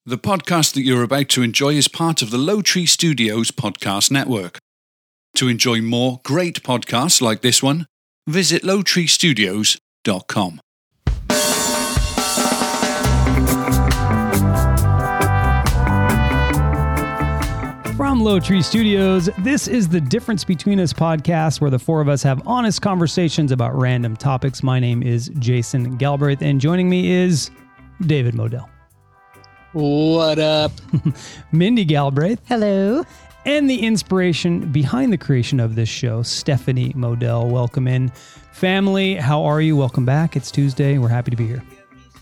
The podcast that you're about to enjoy is part of the Low Tree Studios podcast network. To enjoy more great podcasts like this one, visit lowtreestudios.com. From Low Tree Studios, this is the Difference Between Us podcast, where the four of us have honest conversations about random topics. My name is Jason Galbraith, and joining me is David Modell. What up? Mindy Galbraith. Hello. And the inspiration behind the creation of this show, Stephanie Modell. Welcome in. Family, how are you? Welcome back. It's Tuesday. We're happy to be here.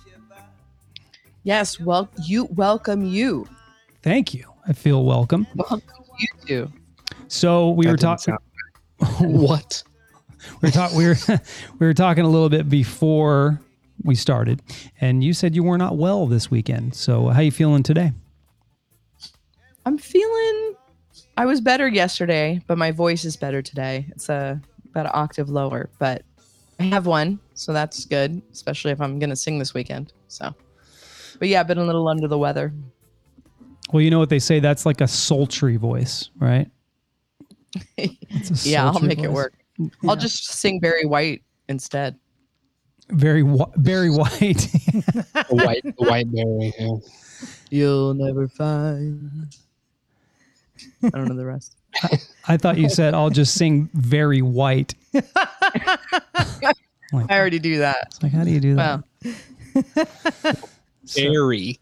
Yes, welcome you. Thank you. I feel welcome. Welcome you too. So we were talking. What? We were talking a little bit before we started, and you said you were not well this weekend. So how you feeling today? I was better yesterday, but my voice is better today. It's about an octave lower, but I have one, so that's good, especially if I'm going to sing this weekend. So, but yeah, I've been a little under the weather. Well, you know what they say, that's like a sultry voice, right? Yeah, I'll make it work. I'll just sing Barry White instead. Very white. The white berry. Yeah. You'll never find. I don't know the rest. I thought you said I'll just sing very white. I already do that. It's like, how do you do that? Well. Berry.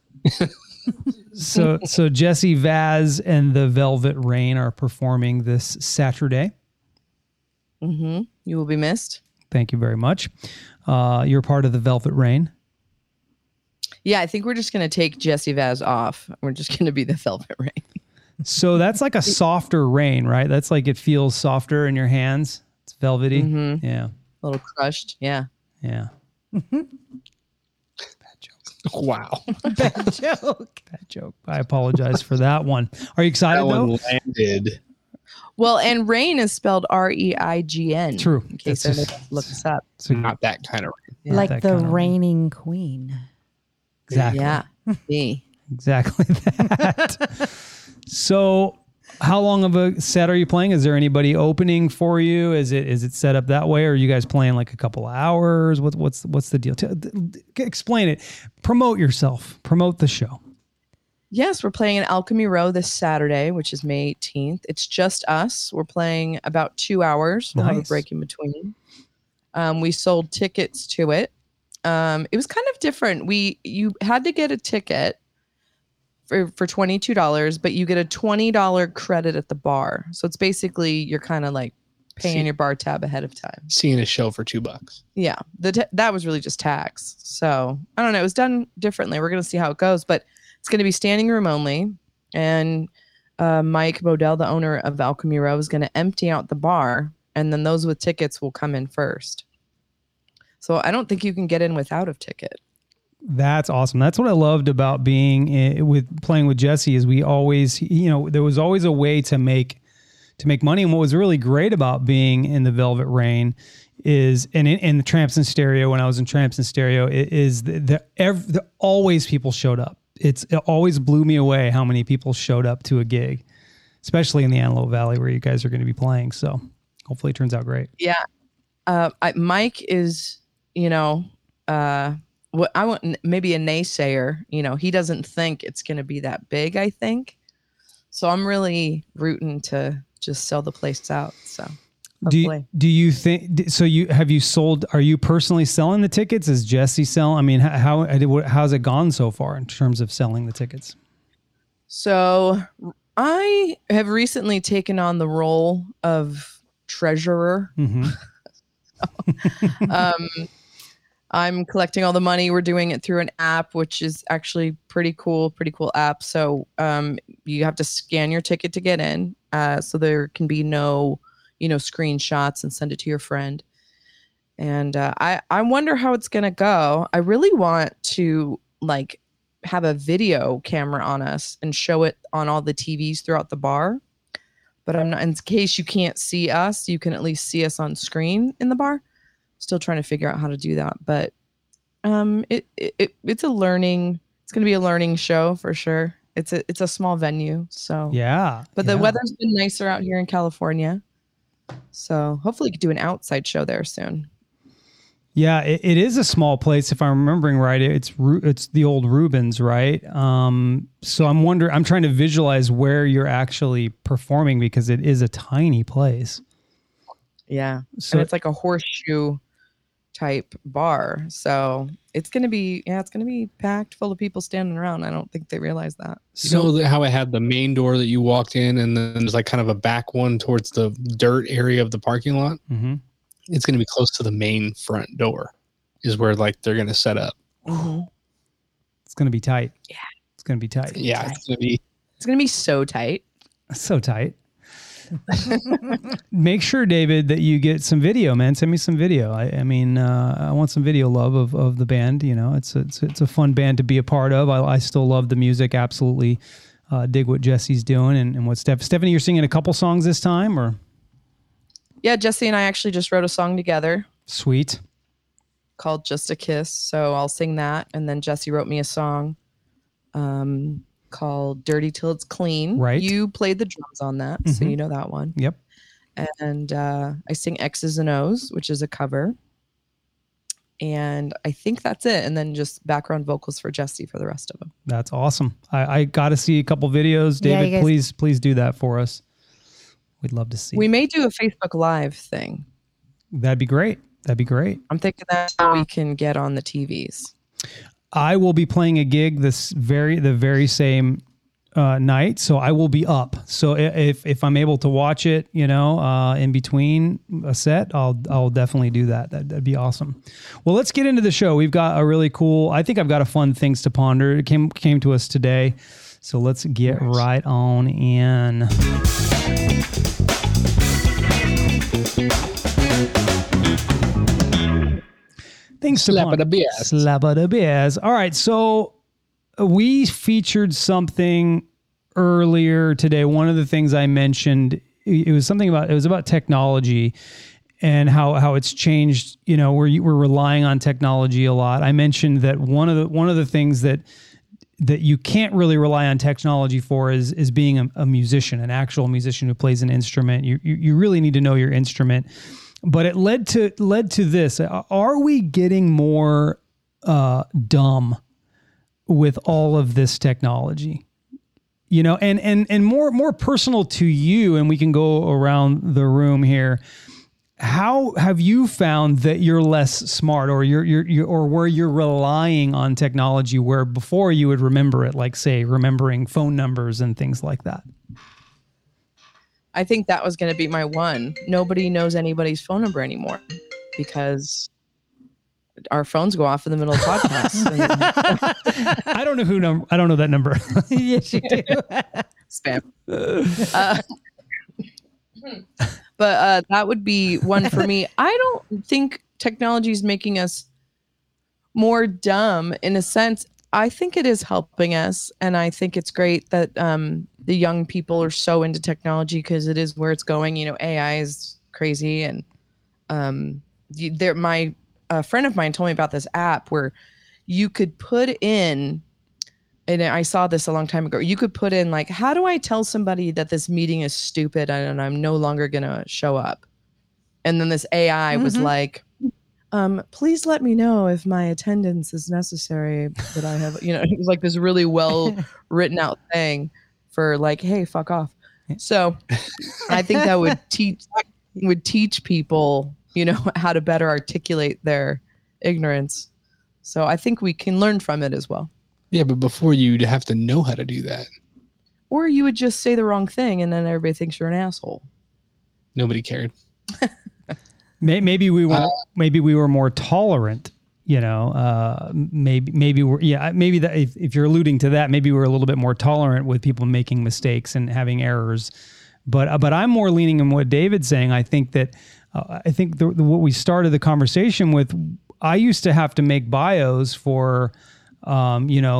So Jesse Vaz and the Velvet Rain are performing this Saturday. Mm-hmm. You will be missed. Thank you very much. You're part of the Velvet Rain. Yeah, I think we're just going to take Jesse Vaz off. We're just going to be the Velvet Rain. So that's like a softer rain, right? That's like it feels softer in your hands. It's velvety. Mm-hmm. Yeah. A little crushed. Yeah. Yeah. Bad joke. Wow. Bad joke. Bad joke. I apologize for that one. Are you excited That though? one landed. Well, and rain is spelled REIGN. True. In case That's anybody look this up. So not that kind of rain. Yeah, like that the kind of rain. reigning queen. Exactly. Yeah. Me. Exactly that. So how long of a set are you playing? Is there anybody opening for you? Is it set up that way? Or are you guys playing like a couple of hours? What's the deal? Explain it. Promote yourself. Promote the show. Yes, we're playing in Alchemy Row this Saturday, which is May 18th. It's just us. We're playing about 2 hours. We'll have a Nice. break in between. We sold tickets to it. It was kind of different. You had to get a ticket for $22, but you get a $20 credit at the bar. So it's basically you're kind of like paying your bar tab ahead of time. Seeing a show for $2. Yeah, that was really just tax. So I don't know. It was done differently. We're going to see how it goes, but it's going to be standing room only. And Mike Modell, the owner of Alchemy Row, is going to empty out the bar, and then those with tickets will come in first. So I don't think you can get in without a ticket. That's awesome. That's what I loved about playing with Jesse is we always, there was always a way to make money. And what was really great about being in the Velvet Rain is, and in the Tramps in Stereo, when I was in Tramps in Stereo, is always people showed up. It always blew me away how many people showed up to a gig, especially in the Antelope Valley where you guys are going to be playing. So hopefully it turns out great. Yeah. Mike is, what I want, maybe a naysayer. He doesn't think it's going to be that big, I think. So I'm really rooting to just sell the place out. So do you think so? Are you personally selling the tickets? Is Jesse selling? I mean, how's it gone so far in terms of selling the tickets? So I have recently taken on the role of treasurer. Mm-hmm. I'm collecting all the money. We're doing it through an app, which is actually pretty cool app. So you have to scan your ticket to get in. So there can be no, screenshots and send it to your friend. And I wonder how it's going to go. I really want to have a video camera on us and show it on all the TVs throughout the bar. But I'm not, in case you can't see us, you can at least see us on screen in the bar. Still trying to figure out how to do that, but it's a learning It's going to be a learning show for sure. It's a small venue, so Yeah. But the weather's been nicer out here in California, so hopefully we could do an outside show there soon. Yeah, it is a small place if I'm remembering right. It's the old Rubens, right? So I'm trying to visualize where you're actually performing because it is a tiny place. Yeah, So and it's like a horseshoe type bar, so it's gonna be packed full of people standing around. I don't think they realize that. So how it had the main door that you walked in, and then there's like kind of a back one towards the dirt area of the parking lot. Mm-hmm. It's going to be close to the main front door is where like they're going to set up. Mm-hmm. It's going to be tight. Yeah. It's going to be tight. Yeah. It's going to be so tight. So tight. Make sure, David, that you get some video, man. Send me some video. I mean, I want some video love of the band. You know, it's a fun band to be a part of. I still love the music. Absolutely dig what Jesse's doing and what Stephanie, you're singing a couple songs this time, or? Yeah, Jesse and I actually just wrote a song together. Sweet. Called Just a Kiss. So I'll sing that. And then Jesse wrote me a song called Dirty Till It's Clean. Right. You played the drums on that, so you know that one. Yep. And I sing X's and O's, which is a cover. And I think that's it. And then just background vocals for Jesse for the rest of them. That's awesome. I got to see a couple videos. David, Yeah, please do that for us. We'd love to see. We may do a Facebook Live thing. That'd be great. That'd be great. I'm thinking that's how we can get on the TVs. I will be playing a gig the very same night, so I will be up. So if I'm able to watch it, you know, in between a set, I'll definitely do that. That'd be awesome. Well, let's get into the show. We've got a really cool. I think I've got a fun Things to Ponder. It came to us today, so let's get right on in. Things to Slap ponder. of the BS. Slap of the BS. All right, so we featured something earlier today. One of the things I mentioned, it was about technology and how it's changed. You know, we're relying on technology a lot. I mentioned that one of the things that you can't really rely on technology for is being a musician, an actual musician who plays an instrument. You really need to know your instrument. But it led to this. Are we getting more dumb with all of this technology? You know, and more personal to you, and we can go around the room here. How have you found that you're less smart, or or where you're relying on technology where before you would remember it, like say remembering phone numbers and things like that? I think that was going to be my one. Nobody knows anybody's phone number anymore because our phones go off in the middle of podcasts. I don't know I don't know that number. Yes, you do. Spam. But that would be one for me. I don't think technology is making us more dumb in a sense. I think it is helping us. And I think it's great that the young people are so into technology because it is where it's going. You know, AI is crazy. And my friend of mine told me about this app where you could put in, and I saw this a long time ago, you could put in like, how do I tell somebody that this meeting is stupid and I'm no longer going to show up? And then this AI was like, please let me know if my attendance is necessary, that I have, you know, it was like this really well written out thing for like, hey, fuck off. So I think that would teach people, you know, how to better articulate their ignorance. So I think we can learn from it as well. Yeah, but before you'd have to know how to do that. Or you would just say the wrong thing and then everybody thinks you're an asshole. Nobody cared. Maybe we were more tolerant, you know, maybe that if you're alluding to that, maybe we're a little bit more tolerant with people making mistakes and having errors. But I'm more leaning on what David's saying. I think that what we started the conversation with, I used to have to make bios for, you know, like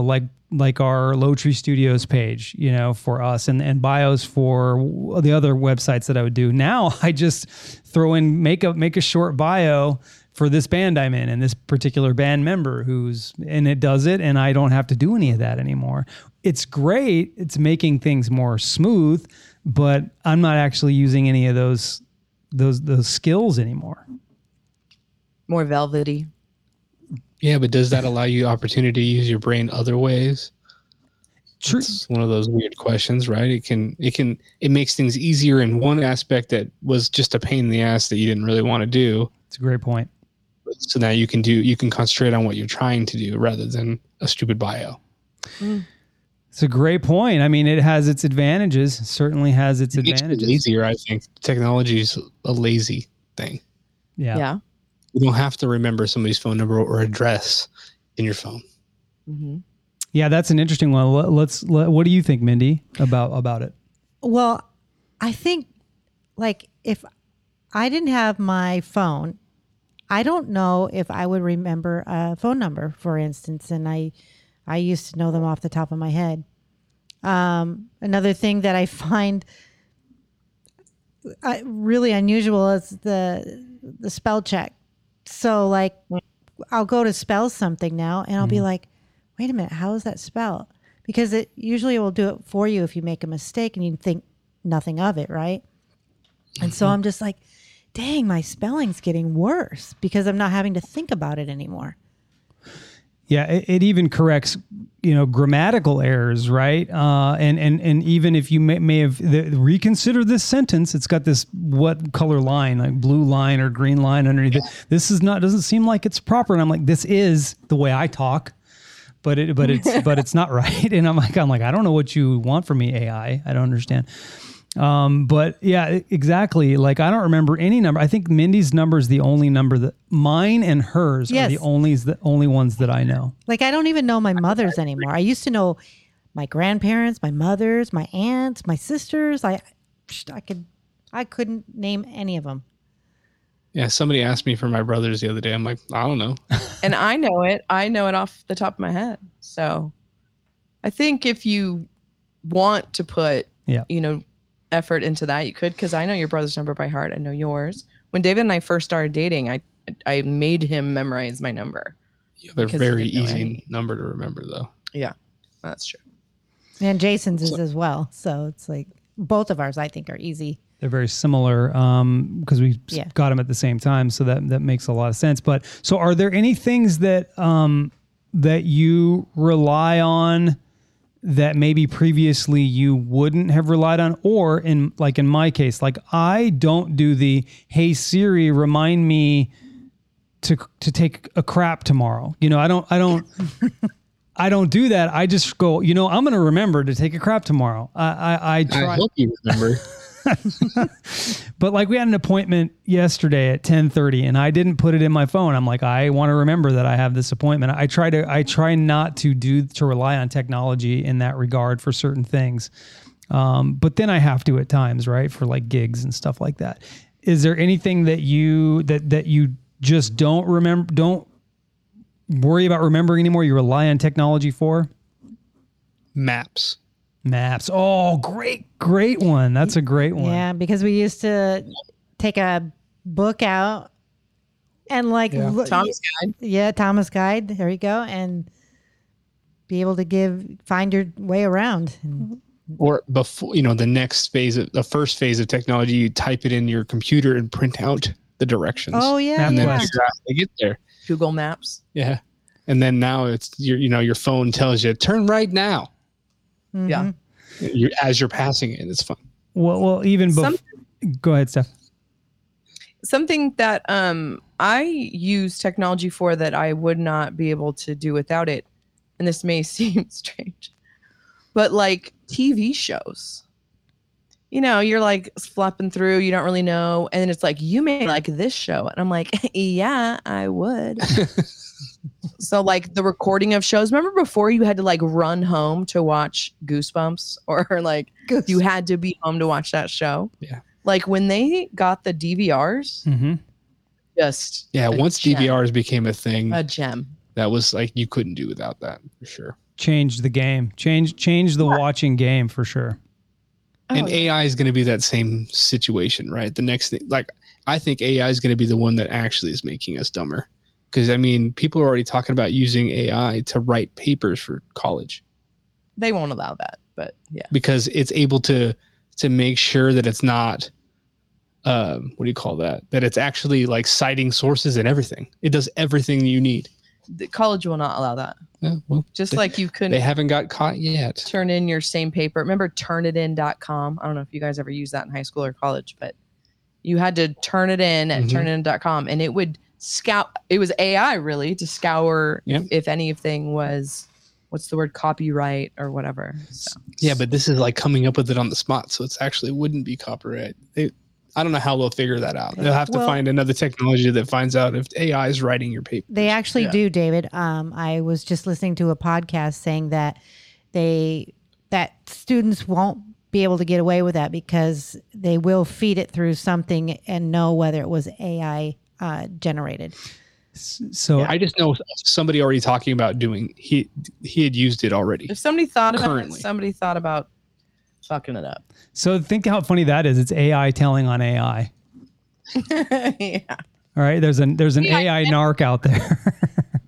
like our Low Tree Studios page, you know, for us and bios for the other websites that I would do. Now I just throw in, make a short bio for this band I'm in and this particular band member and it does it. And I don't have to do any of that anymore. It's great. It's making things more smooth, but I'm not actually using any of those skills anymore. More velvety. Yeah, but does that allow you opportunity to use your brain other ways? True. It's one of those weird questions, right? It makes things easier in one aspect that was just a pain in the ass that you didn't really want to do. It's a great point. So now you can concentrate on what you're trying to do rather than a stupid bio. It's a great point. I mean, it has its advantages. It certainly has its advantages. It's easier, I think. Technology is a lazy thing. Yeah. You don't have to remember somebody's phone number or address in your phone. Mm-hmm. Yeah, that's an interesting one. What do you think, Mindy, about it? Well, I think like if I didn't have my phone, I don't know if I would remember a phone number, for instance, and I used to know them off the top of my head. Another thing that I find really unusual is the spell check. So like I'll go to spell something now and I'll be like, wait a minute, how is that spelled? Because it usually will do it for you if you make a mistake and you think nothing of it, right? And so I'm just like, dang, my spelling's getting worse because I'm not having to think about it anymore. Yeah, it even corrects, grammatical errors, right? And even if you may have reconsider this sentence, it's got this what color line, like blue line or green line underneath it. This doesn't seem like it's proper. And I'm like, this is the way I talk, but it's not right. And I'm like, I don't know what you want from me, AI. I don't understand. But yeah, exactly. Like I don't remember any number. I think Mindy's number is the only number that mine and hers are the only ones that I know. Like I don't even know my mother's anymore. I used to know my grandparents, my mothers, my aunts, my sisters. I couldn't name any of them. Yeah, somebody asked me for my brothers the other day. I'm like, I don't know. And I know it. I know it off the top of my head. So I think if you want to put, effort into that, you could, because I know your brother's number by heart. I know yours. When David and I first started dating, I made him memorize my number. Yeah, they're very easy number to remember, though. Yeah, that's true. And Jason's is as well. So it's like both of ours, I think, are easy. They're very similar because we got them at the same time. So that makes a lot of sense. But so are there any things that that you rely on that maybe previously you wouldn't have relied on? Or in my case, like I don't do the, hey Siri, remind me to take a crap tomorrow. I don't I don't do that. I just go, I'm going to remember to take a crap tomorrow. I try. I hope you remember. But like we had an appointment yesterday at 10:30 and I didn't put it in my phone. I'm like, I want to remember that I have this appointment. I try not to rely on technology in that regard for certain things. But then I have to at times, right? For like gigs and stuff like that. Is there anything that you just don't worry about remembering anymore? You rely on technology for? Maps. Oh, great one. That's a great one. Yeah, because we used to take a book out and Thomas Guide. Yeah, Thomas Guide. There you go. And be able to find your way around. Or before, the first phase of technology, you type it in your computer and print out the directions. Oh yeah. And then yeah. figure out how to get there. Google Maps. Yeah. And then now it's your phone tells you turn right now. Mm-hmm. Yeah. As you're passing it, it's fun. Well, even go ahead, Steph. Something that I use technology for that I would not be able to do without it, and this may seem strange, but like TV shows. You're like flipping through, you don't really know, and then it's like, you may like this show, and I'm like, yeah, I would. So like the recording of shows, remember before you had to like run home to watch Goosebumps or like you had to be home to watch that show? Yeah. Like when they got the DVRs, once DVRs became a thing, a gem. That was like, you couldn't do without that for sure. changed the game. Changed the watching game for sure. And AI is going to be that same situation, right? The next thing, like, I think AI is going to be the one that actually is making us dumber. Because, I mean, people are already talking about using AI to write papers for college. They won't allow that, but yeah. Because it's able to make sure that it's not, what do you call that? That it's actually like citing sources and everything. It does everything you need. The college will not allow that. Yeah, well, Just like you couldn't they haven't got caught yet. turn in your same paper. Remember turnitin.com? I don't know if you guys ever used that in high school or college, but you had to turn it in at turnitin.com and it would scout. It was AI really to scour if anything was, what's the word, copyright or whatever. So. Yeah, but this is like coming up with it on the spot. So it's actually wouldn't be copyright. I don't know how they'll figure that out. They'll have to find another technology that finds out if AI is writing your paper. They actually do, David. I was just listening to a podcast saying that that students won't be able to get away with that because they will feed it through something and know whether it was AI generated. So I just know somebody already talking about doing. He had used it already. If somebody thought about Currently. it, somebody thought about fucking it up. So think how funny that is. It's AI telling on AI. Yeah. All right. There's an AI narc out there.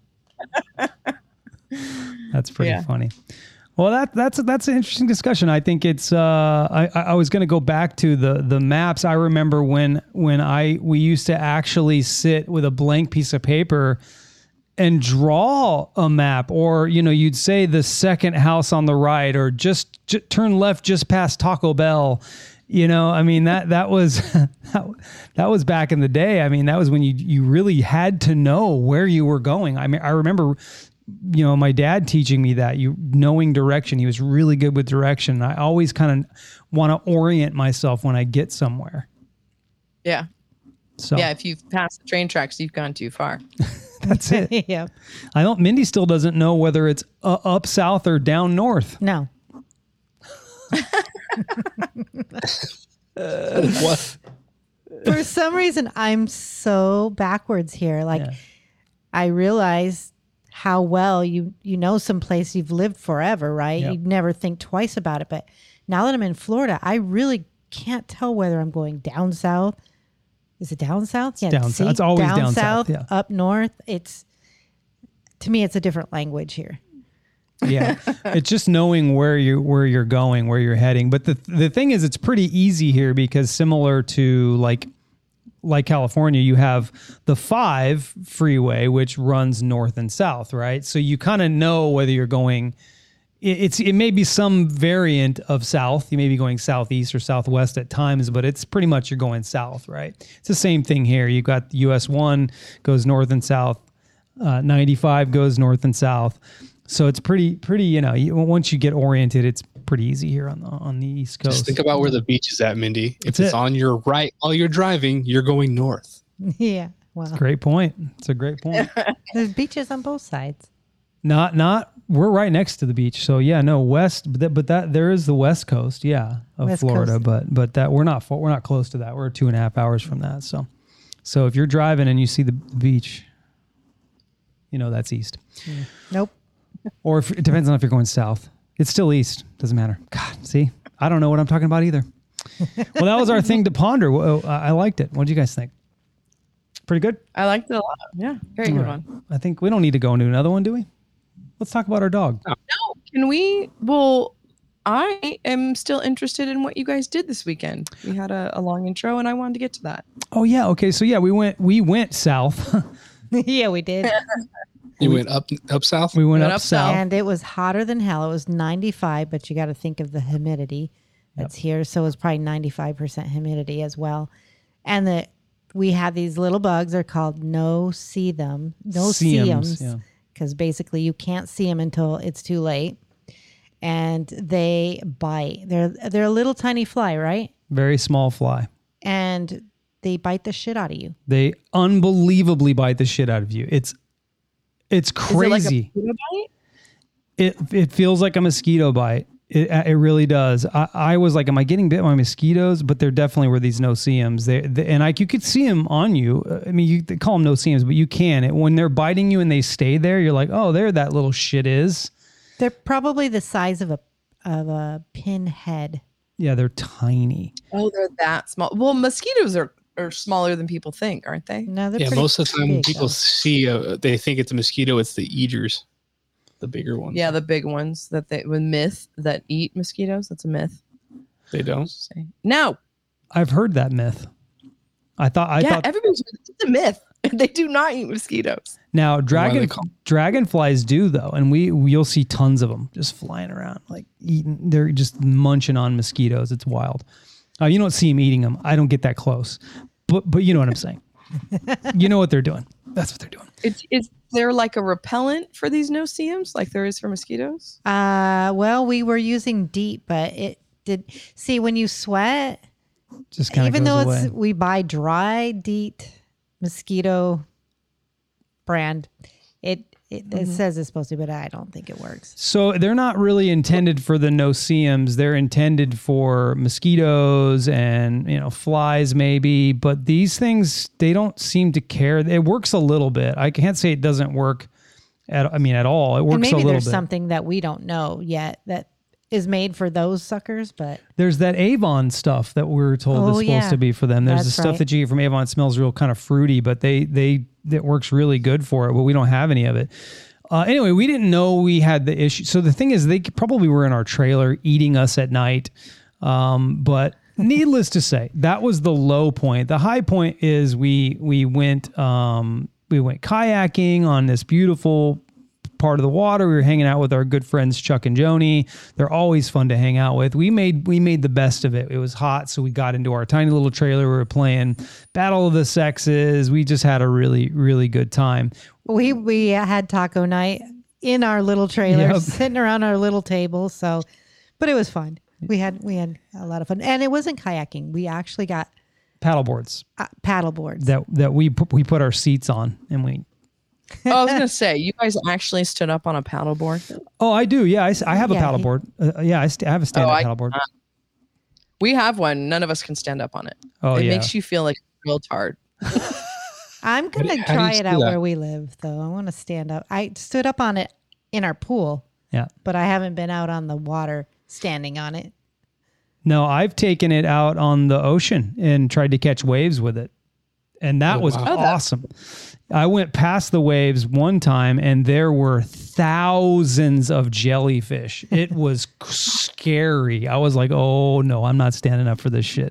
That's pretty funny. Well, that's an interesting discussion. I think it's. I was going to go back to the maps. I remember when we used to actually sit with a blank piece of paper and draw a map, or you'd say the second house on the right, or just turn left just past Taco Bell. I mean that was that was back in the day. I mean that was when you really had to know where you were going. I mean I remember my dad teaching me that knowing direction. He was really good with direction. I always kind of want to orient myself when I get somewhere. Yeah. So yeah, if you've passed the train tracks, you've gone too far. That's it. Yeah. Mindy still doesn't know whether it's up south or down north. No. What? For some reason, I'm so backwards here. I realize how well you know some place you've lived forever, right? Yep. You never think twice about it. But now that I'm in Florida, I really can't tell whether I'm going down south. Is it down south? Yeah, down south. It's always down south. Yeah. Up north. To me, it's a different language here. Yeah, it's just knowing where you're going, where you're heading. But the thing is, it's pretty easy here because similar to like California, you have the 5 freeway, which runs north and south, right? So you kind of know whether you're going. It may be some variant of south. You may be going southeast or southwest at times, but it's pretty much you're going south, right? It's the same thing here. You got US 1 goes north and south, 95 goes north and south. So it's pretty. Once you get oriented, it's pretty easy here on the East Coast. Just think about where the beach is at, Mindy. If it's on your right while you're driving, you're going north. Yeah. Well, Great point. It's a great point. there's beaches on both sides. Not. We're right next to the beach, so yeah, no west. But that there is the West Coast, of West Florida. Coast. But that we're not close to that. We're 2.5 hours from that. So if you're driving and you see the beach, that's east. Nope. Or it depends on if you're going south. It's still east. Doesn't matter. God, see, I don't know what I'm talking about either. Well, that was our thing to ponder. I liked it. What did you guys think? Pretty good? I liked it a lot. Yeah, very good one. I think we don't need to go into another one, do we? Let's talk about our dog. No, can we? Well, I am still interested in what you guys did this weekend. We had a long intro, and I wanted to get to that. Oh yeah, okay. So yeah, we went south. Yeah, we did. You went up south? We went up south. And it was hotter than hell. It was 95, but you got to think of the humidity that's here. So it was probably 95% humidity as well. And we had these little bugs. They're called no-see-ums. Yeah. Because basically you can't see them until it's too late. And they bite. They're a little tiny fly, right? Very small fly. And they bite the shit out of you. They unbelievably bite the shit out of you. It's crazy. Is it like a mosquito bite? It feels like a mosquito bite. It really does. I was like, am I getting bit by mosquitoes? But there definitely were these no-see-ums. And you could see them on you. I mean, they call them no-see-ums, but you can. When they're biting you and they stay there, you're like, oh, there that little shit is. They're probably the size of a pinhead. Yeah, they're tiny. Oh, they're that small. Well, mosquitoes are smaller than people think, aren't they? No, they're Yeah, pretty most of the time big, people though. see, they think it's a mosquito. It's the eaters, the bigger ones. Yeah, the big ones that that eat mosquitoes. That's a myth. They don't. No. I've heard that myth. I thought everybody's it's a myth. They do not eat mosquitoes. now Why are they called- dragonflies do though, and you'll see tons of them just flying around, like eating. They're just munching on mosquitoes. It's wild. You don't see them eating them. I don't get that close, but you know what I'm saying. You know what they're doing. That's what they're doing. Is there like a repellent for these no-see-ums like there is for mosquitoes? Well, we were using DEET, but it did. See, when you sweat, Just kind of even though goes away. we buy dry DEET mosquito brand, it says it's supposed to, but I don't think it works. So they're not really intended for the no-see-ums. They're intended for mosquitoes and, flies maybe. But these things, they don't seem to care. It works a little bit. I can't say it doesn't work at all. It works And a maybe little there's bit. something that we don't know yet that is made for those suckers, but There's that Avon stuff that we're told is Oh, supposed yeah. to be for them. There's the That's stuff right. that you get from Avon. It smells real kind of fruity, but it works really good for it, but we don't have any of it. Anyway, we didn't know we had the issue. So the thing is, they probably were in our trailer eating us at night. But needless to say, that was the low point. The high point is we went kayaking on this beautiful part of the water. We were hanging out with our good friends Chuck and Joni. They're always fun to hang out with. We made the best of it. It was hot, so we got into our tiny little trailer. We were playing Battle of the Sexes. We just had a really, really good time. we had taco night in our little trailer, Yep. sitting around our little table. So, but it was fun. We had a lot of fun, and it wasn't kayaking. We actually got Paddle boards paddle boards. that we put our seats on, and we. Oh, I was gonna say, you guys actually stood up on a paddleboard. Oh, I do. Yeah, I have a Yeah, paddle board. I have a stand-up I paddle board. We have one. None of us can stand up on it. Oh, it yeah. makes you feel like a real tard. I'm gonna How do you try it do out that? where we live, though. I want to stand up. I stood up on it in our pool, Yeah. but I haven't been out on the water standing on it. No, I've taken it out on the ocean and tried to catch waves with it. And that Oh, was wow. awesome. I went past the waves one time and there were thousands of jellyfish. It was scary. I was like, oh no, I'm not standing up for this shit.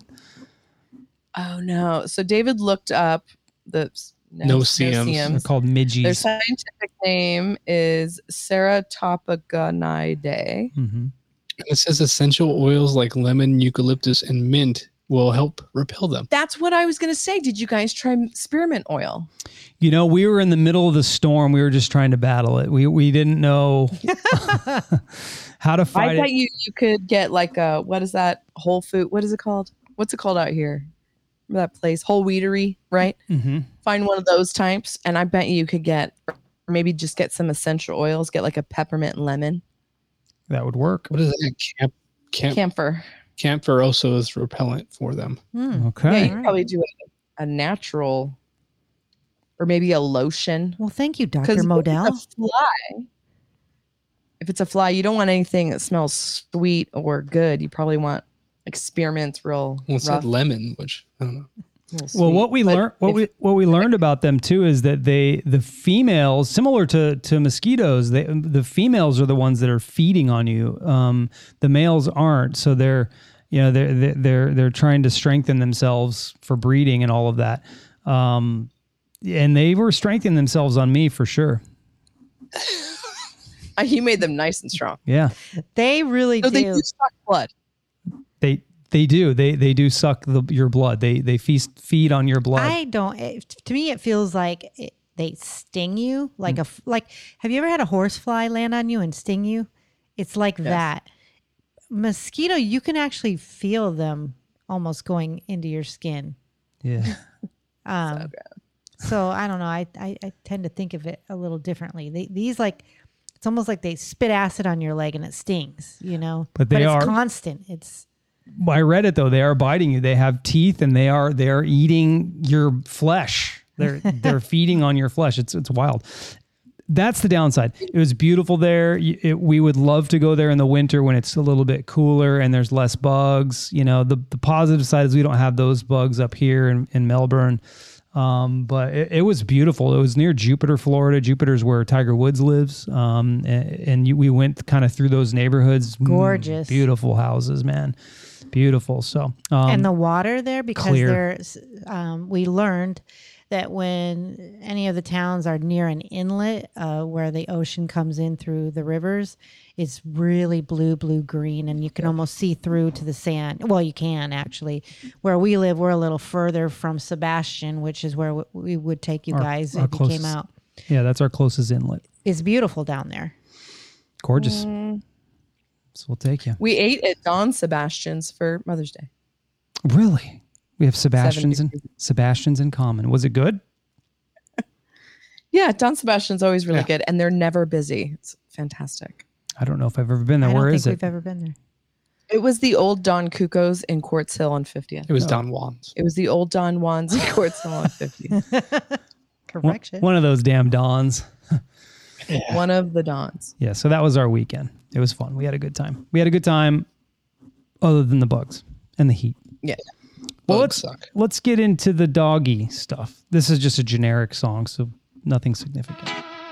Oh no! So David looked up the No-see-ums. They're called Their midgies. scientific name is Ceratopagonidae. Mm-hmm. It says essential oils like lemon, eucalyptus, and mint will help repel them. That's what I was going to say. Did you guys try spearmint oil? You know, we were in the middle of the storm. We were just trying to battle it. We didn't know how to I fight bet it. you could get like a, what is that? Whole Food. What is it called? What's it called out here? That place, Whole Wheatery, right? Mm-hmm. Find one of those types, and I bet you could get, or maybe just get some essential oils. Get like a peppermint and lemon. That would work. What is that? Camphor. Camphor also is repellent for them. Hmm. Okay. Yeah, you All could right. probably do a natural, or maybe a lotion. Well, thank you, Dr. Because Modell. if it's a fly, you don't want anything that smells sweet or good. You probably want like spearmint's real Well, it's rough. not lemon, which I don't know. real Well, sweet. what we But learned, if- what we learned about them too is that the females, similar to mosquitoes, the females are the ones that are feeding on you. The males aren't, so they're trying to strengthen themselves for breeding and all of that. And they were strengthening themselves on me for sure. you made them nice and strong. Yeah, They really So do. they do suck blood. they do. They do suck your blood. They feed on your blood. I don't. To me, it feels like they sting you like like. Have you ever had a horsefly land on you and sting you? It's like that. Mosquito, you can actually feel them almost going into your skin. Yeah. So I don't know. I tend to think of it a little differently. These like, it's almost like they spit acid on your leg and it stings, you know. But they it's are- constant. It's I read it though. They are biting you. They have teeth and they are eating your flesh. They're feeding on your flesh. It's wild. that's the downside. It was beautiful there. We would love to go there in the winter when it's a little bit cooler and there's less bugs. You know, the positive side is we don't have those bugs up here in Melbourne. But it was beautiful. It was near Jupiter, Florida. Jupiter's where Tiger Woods lives. We went kind of through those neighborhoods. Gorgeous. Beautiful houses, man. Beautiful. So, and the water there, because clear. we learned that when any of the towns are near an inlet where the ocean comes in through the rivers, it's really blue, green, and you can almost see through to the sand. Well, you can actually. Where we live, we're a little further from Sebastian, which is where we would take you guys if you came out. Yeah, that's our closest inlet. It's beautiful down there. Gorgeous. So we'll take you. We ate at Don Sebastian's for Mother's Day. Really? We have Sebastian's in common. Was it good? Yeah, Don Sebastian's always really good, and they're never busy. It's fantastic. I don't know if I've ever been there. I Where don't is think it? we've ever been there. It was the old Don Cuco's in Quartz Hill on 50th. It was Don Juan's. It was the old Don Juan's in Quartz Hill on 50th. Correction. One of those damn Dons. One of the Dons. Yeah, so that was our weekend. It was fun. We had a good time. Other than the bugs and the heat. Yeah. Well, Bugs suck. let's get into the doggy stuff. This is just a generic song, so nothing significant.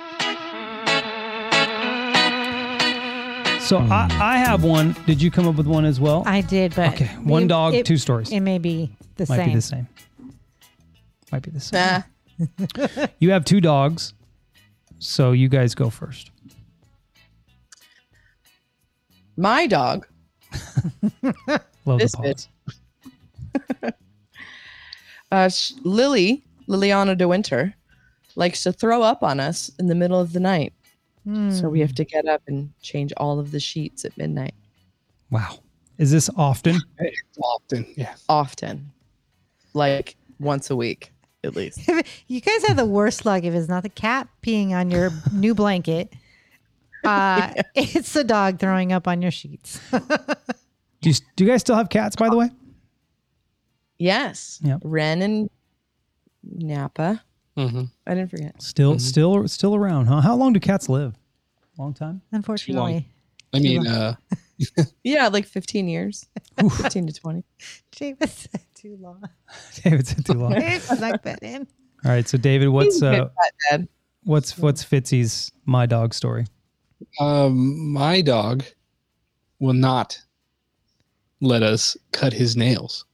So I have one. Did you come up with one as well? I did, but Okay, one dog, two stories. It may be the Might same. be the same. Might be the same. Nah. You have two dogs, so you guys go first. My dog, Love This the pause. Liliana de Winter, likes to throw up on us in the middle of the night. So we have to get up and change all of the sheets at midnight. Wow. Is this often? Often, yeah. Often. Like once a week, at least. You guys have the worst luck if it's not the cat peeing on your new blanket. It's the dog throwing up on your sheets. Do you guys still have cats, by the way? Yes. Yep. Ren and Napa. Mm-hmm. I didn't forget. Still around, huh? How long do cats live? Long time? Unfortunately. I mean, Yeah, like 15 years. 15 to 20. David said too long. David said too long. David snuck that in. All right, so David, what's Dad. Fitzy's my dog story? my dog will not let us cut his nails.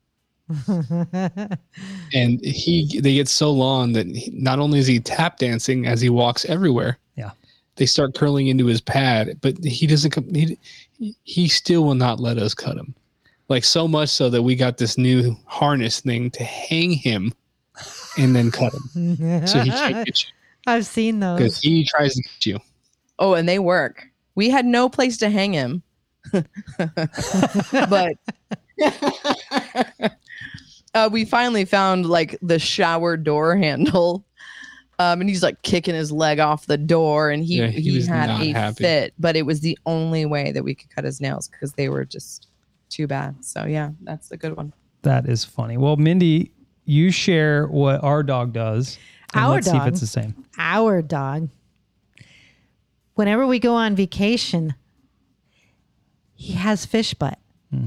And they get so long that not only is he tap dancing as he walks everywhere, they start curling into his pad, but he doesn't. He still will not let us cut him. Like so much so that we got this new harness thing to hang him and then cut him, so he can't get you I've seen those. because he tries to get you. Oh, and they work. We had no place to hang him. But we finally found like the shower door handle. And he's like kicking his leg off the door, and he was had not a happy. fit, but it was the only way that we could cut his nails because they were just too bad. So yeah, that's a good one. That is funny. Well, Mindy, you share what our dog does. And let's see if it's the same. Our dog. Whenever we go on vacation, he has fish butt.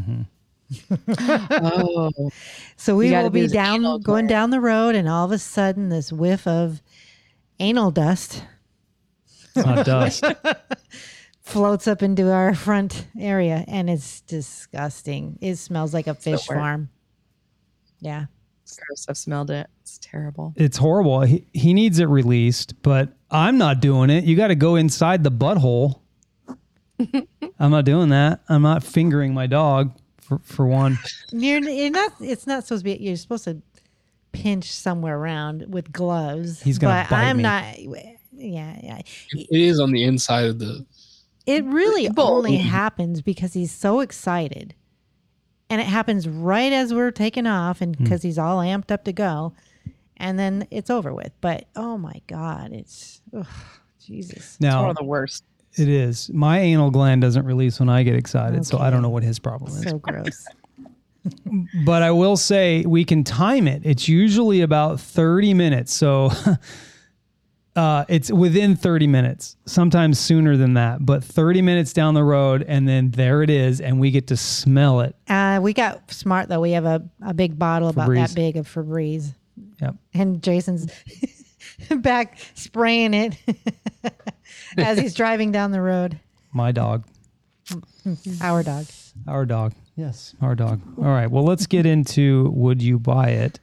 Oh, So we You gotta will be be his anal going gland. down the road, and all of a sudden, this whiff of anal dust Dust. floats up into our front area, and it's disgusting. It smells like a fish weird. farm. Yeah. it's gross. I've smelled it. It's terrible. It's horrible. He needs it released, but I'm not doing it. You got to go inside the butthole. I'm not doing that. I'm not fingering my dog for one. You're not. It's not supposed to be. You're supposed to pinch somewhere around with gloves. He's gonna but bite I'm me. not. Yeah. It is on the inside of the. It really Bull. only happens because he's so excited, and it happens right as we're taking off, and because he's all amped up to go, and then it's over with. But oh my God, it's Jesus. It's one Now of the worst. it is. My anal gland doesn't release when I get excited, so I don't know what his problem is. So gross. But I will say we can time it. It's usually about 30 minutes. So It's within 30 minutes, sometimes sooner than that, but 30 minutes down the road, and then there it is, and we get to smell it. We got smart though. We have a big bottle about Febreze. that big of Febreze. Yep. And Jason's back spraying it as he's driving down the road. My dog. Our dog. Our dog. Yes, our dog. All right. Well, let's get into Would You Buy It?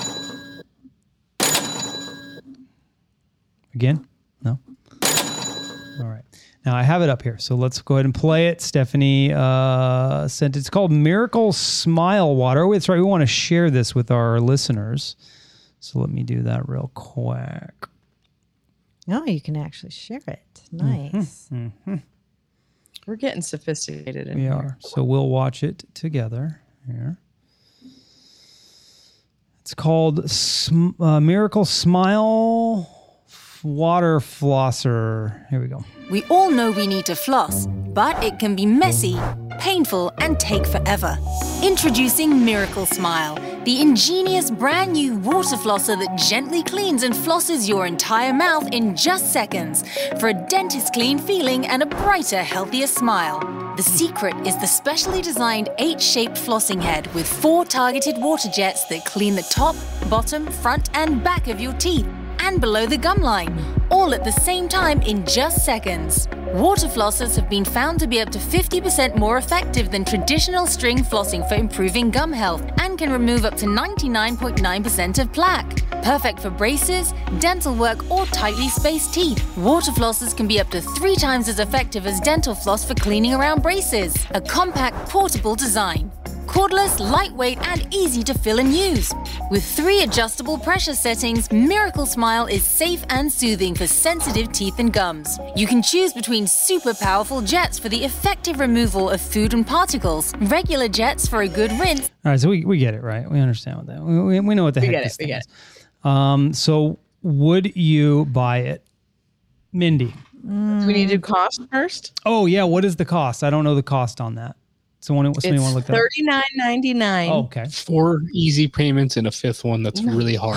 Again? No? All right. Now I have it up here, so let's go ahead and play it. Stephanie sent it's called Miracle Smile Water. That's right. We want to share this with our listeners. So let me do that real quick. No, you can actually share it. Nice. We're getting sophisticated in We here. are. So we'll watch it together here. It's called Miracle Smile Water Flosser. Here we go. We all know we need to floss, but it can be messy, painful, and take forever. Introducing Miracle Smile, the ingenious brand new water flosser that gently cleans and flosses your entire mouth in just seconds for a dentist clean feeling and a brighter, healthier smile. The secret is the specially designed H-shaped flossing head with 4 targeted water jets that clean the top, bottom, front, and back of your teeth and below the gum line, all at the same time in just seconds. Water flossers have been found to be up to 50% more effective than traditional string flossing for improving gum health and can remove up to 99.9% of plaque. Perfect for braces, dental work, or tightly spaced teeth. Water flossers can be up to 3 times as effective as dental floss for cleaning around braces. A compact, portable design. Cordless, lightweight, and easy to fill and use. With 3 adjustable pressure settings, Miracle Smile is safe and soothing for sensitive teeth and gums. You can choose between super powerful jets for the effective removal of food and particles, regular jets for a good rinse. All right, so we get it, right? We understand what that. We know what the heck this thing is. So would you buy it, Mindy? Do we need to do cost first? Oh yeah, what is the cost? I don't know the cost on that. Somebody want to look It's that up? $39.99. Oh, okay. 4 easy payments and a 5th one that's really hard.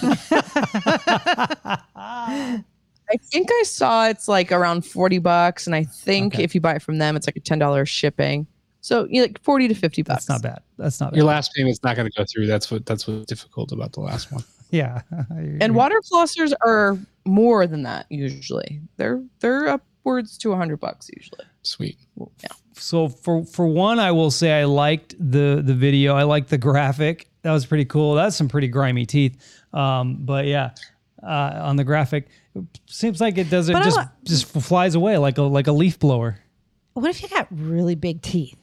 I think I saw it's like around $40, and I think if you buy it from them, it's like a $10 shipping. So like $40 to $50. That's not bad. That's not bad. Your last payment's not going to go through. That's what's difficult about the last one. Yeah. And water flossers are more than that usually. They're upwards to $100 usually. Sweet. Yeah. So for one, I will say I liked the video. I liked the graphic. That was pretty cool. That's some pretty grimy teeth. But yeah, on the graphic, it seems like it doesn't just flies away like a leaf blower. What if you got really big teeth?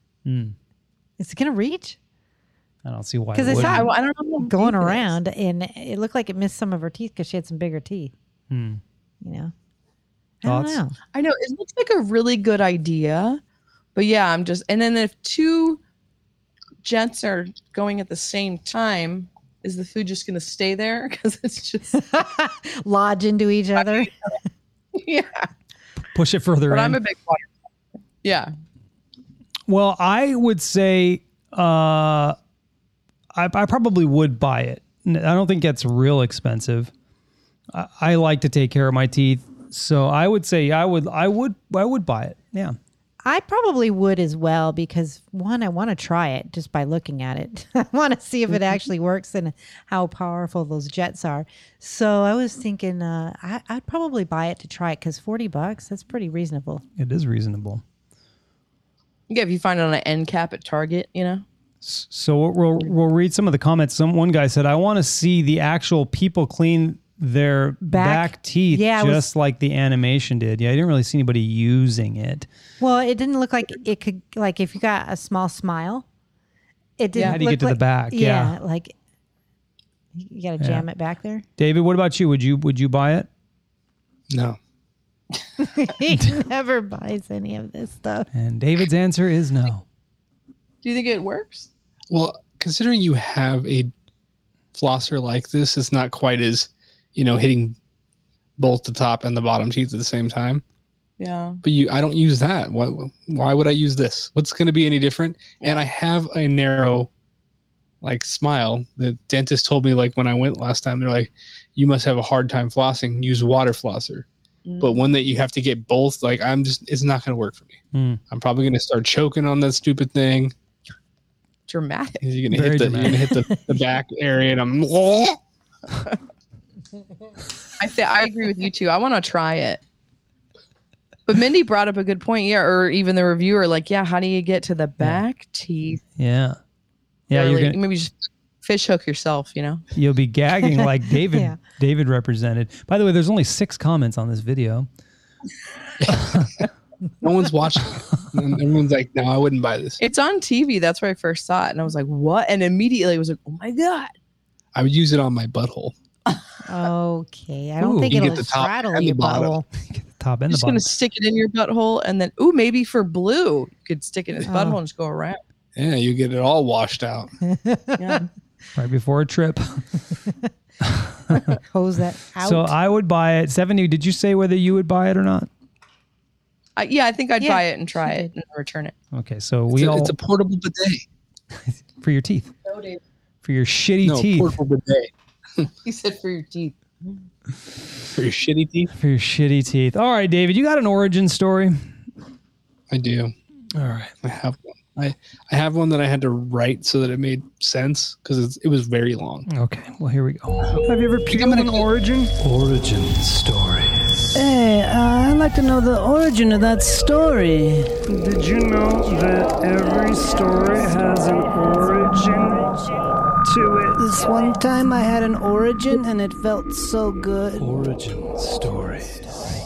Is it going to reach? I don't see why. Because I saw I don't know going around, and it looked like it missed some of her teeth because she had some bigger teeth. You know, I don't Thoughts? know. I know it looks like a really good idea, but yeah, and then if 2 jets are going at the same time, is the food just going to stay there? Because it's just Lodge into each other. yeah. Push it further But in. I'm a big water. Yeah. Well, I would say I probably would buy it. I don't think it's real expensive. I like to take care of my teeth, so I would say I would buy it. Yeah. I probably would as well because one, I want to try it just by looking at it. I want to see if it actually works and how powerful those jets are. So I was thinking I'd probably buy it to try it because $40, that's pretty reasonable. It is reasonable. Yeah, if you find it on an end cap at Target, you know. So we'll read some of the comments. One guy said, "I want to see the actual people clean their back teeth, just like the animation did." Yeah, I didn't really see anybody using it. Well, it didn't look like it could, like if you got a small smile, it didn't. How do you get to the back? Yeah, like you got to jam it back there. David, what about you? Would you buy it? No. He never buys any of this stuff. And David's answer is no. Do you think it works? Well, considering you have a flosser like this, it's not quite as, hitting both the top and the bottom teeth at the same time. Yeah. But I don't use that. Why would I use this? What's going to be any different? And I have a narrow, smile. The dentist told me, when I went last time, they're like, you must have a hard time flossing. Use water flosser. But one that you have to get both, like it's not going to work for me. I'm probably going to start choking on that stupid thing. Dramatic. You're going to hit the back area, and I agree with you too. I want to try it. But Mindy brought up a good point, or even the reviewer, like, how do you get to the back teeth? Yeah, maybe just fish hook yourself. You'll be gagging like David. David represented. By the way, there's only 6 comments on this video. No one's watching. And everyone's like, "No, I wouldn't buy this." It's on TV. That's where I first saw it, and I was like, "What?" And immediately I was like, "Oh my god!" I would use it on my butthole. Okay, I don't think it'll straddle your butthole. Top and the just bottom. Gonna stick it in your butthole, and then maybe for Blue, you could stick it in his butthole and just go around. Yeah, you get it all washed out. Yeah. Right before a trip. Hose that out. So I would buy it. 70, did you say whether you would buy it or not? I think I'd buy it and try it and return it. Okay, so it's a portable bidet. For your teeth. No, Dave. For your shitty teeth. Portable bidet. He said for your teeth. For your shitty teeth? For your shitty teeth. All right, David, you got an origin story? I do. All right. I have one. I have one that I had to write so that it made sense because it was very long. Okay, well, here we go. Have you ever peeled an origin? Origin stories. Hey, I'd like to know the origin of that story. Did you know that every story has an origin to it? This one time I had an origin and it felt so good. Origin stories.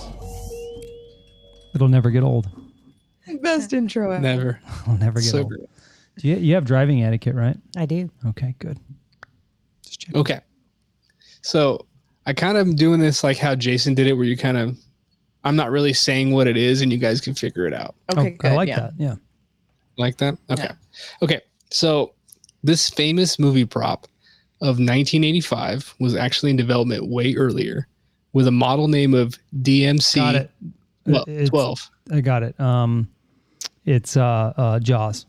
It'll never get old. Best intro ever. Never. It'll never get old. Great. You have driving etiquette, right? I do. Okay, good. Just check. Okay. So I kind of am doing this like how Jason did it, where I'm not really saying what it is and you guys can figure it out. Okay, good. I like that. Yeah. Like that? Okay. Yeah. Okay. So this famous movie prop of 1985 was actually in development way earlier with a model name of DMC. Got it. Well, It's- 12. I got it. It's Jaws.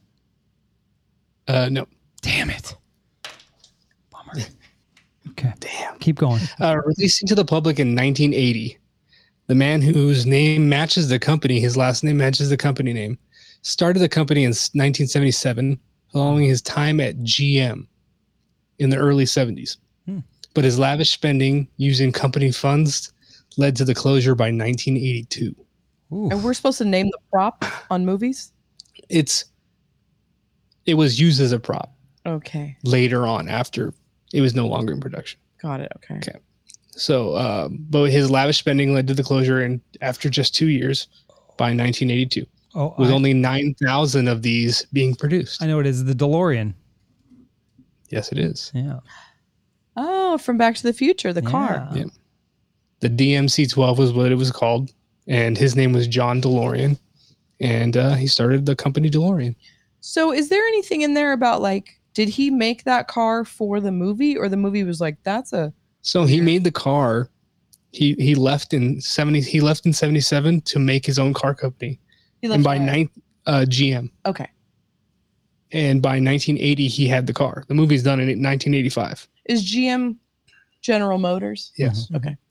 No. Damn it. Bummer. Okay. Damn. Keep going. Releasing to the public in 1980. The man whose name matches the company, his last name matches the company name, started the company in 1977 following his time at GM in the early 70s. But his lavish spending using company funds led to the closure by 1982. Ooh. And we're supposed to name the prop on movies? It was used as a prop Okay. later on after it was no longer in production. Got it. Okay. Okay. So, but his lavish spending led to the closure, and after just 2 years, by 1982, with only 9,000 of these being produced. I know it is the DeLorean. Yes, it is. Yeah. Oh, from Back to the Future, the car. Yeah. The DMC-12 was what it was called, and his name was John DeLorean, and he started the company DeLorean. So is there anything in there about did he make that car for the movie, or the movie was like, that's a... So he made the car. He left in 77 to make his own car company. And by GM. Okay. And by 1980, he had the car. The movie's done in 1985. Is GM General Motors? Yes. Mm-hmm. Okay.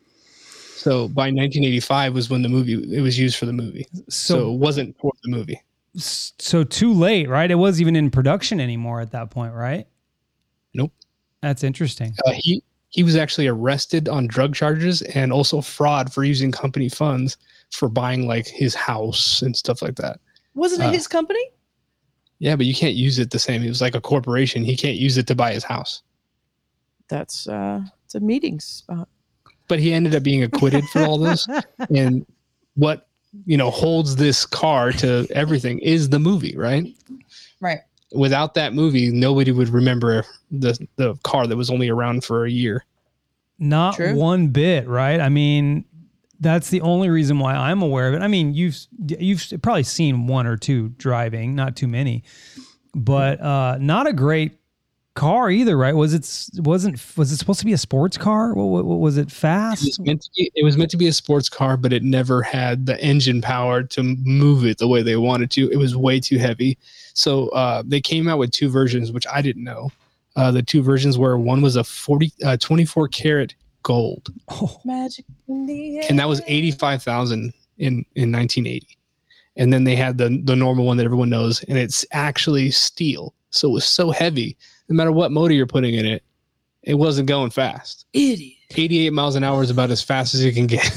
So by 1985 was when it was used for the movie. So it wasn't for the movie. So too late, right? It wasn't even in production anymore at that point, right? Nope. That's interesting. He was actually arrested on drug charges and also fraud for using company funds for buying his house and stuff like that. Wasn't it his company? Yeah, but you can't use it the same. It was like a corporation. He can't use it to buy his house. That's it's a meeting spot. But he ended up being acquitted for all this. And what holds this car to everything is the movie, right? Right. Without that movie, nobody would remember the car that was only around for a year. Not True. one bit, right? I mean, that's the only reason why I'm aware of it. I mean, you've probably seen one or two driving, not too many, but not a great car either, right? Was it supposed to be a sports car? What was it? Fast? It was meant to be a sports car, but it never had the engine power to move it the way they wanted to. It was way too heavy. So they came out with 2 versions, which I didn't know. The 2 versions were, one was a 24 karat gold. Magic in the air. And that was 85,000 in 1980. And then they had the normal one that everyone knows, and it's actually steel. So it was so heavy, no matter what motor you're putting in it, it wasn't going fast. Idiot. 88 miles an hour is about as fast as you can get.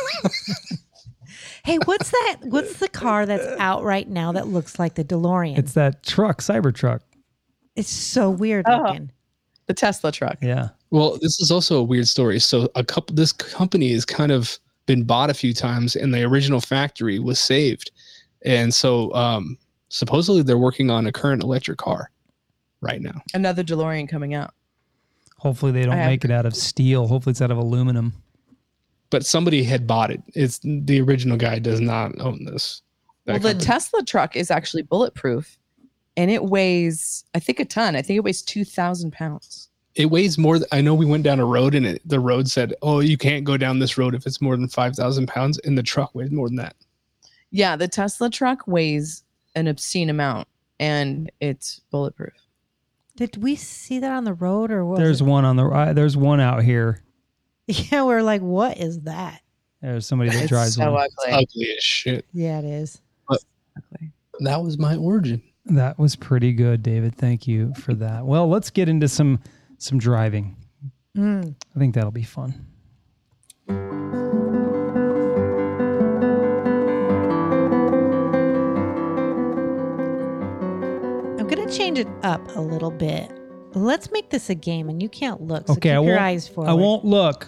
Hey, what's that? What's the car that's out right now that looks like the DeLorean? It's that truck, Cybertruck. It's so weird Oh. looking. The Tesla truck. Yeah. Well, this is also a weird story. So this company has kind of been bought a few times, and the original factory was saved. And so supposedly they're working on a current electric car right now. Another DeLorean coming out. Hopefully they don't I have- make it out of steel. Hopefully it's out of aluminum. But somebody had bought it. It's the original guy does not own this. Well, the Tesla truck is actually bulletproof, and it weighs, I think, a ton. I think it weighs 2,000 pounds. It weighs more. I know we went down a road, and the road said, "Oh, you can't go down this road if it's more than 5,000 pounds." And the truck weighs more than that. Yeah, the Tesla truck weighs an obscene amount, and it's bulletproof. Did we see that on the road or what? There's one on the there's one out here. Yeah, we're like, what is that? There's somebody that It's drives so one. ugly. Ugly as shit. Yeah, it is. Ugly. That was my origin. That was pretty good, David. Thank you for that. Well, let's get into some driving. I think that'll be fun. I'm going to change it up a little bit. Let's make this a game, and you can't look. So Okay, keep I your won't. eyes forward. I won't look.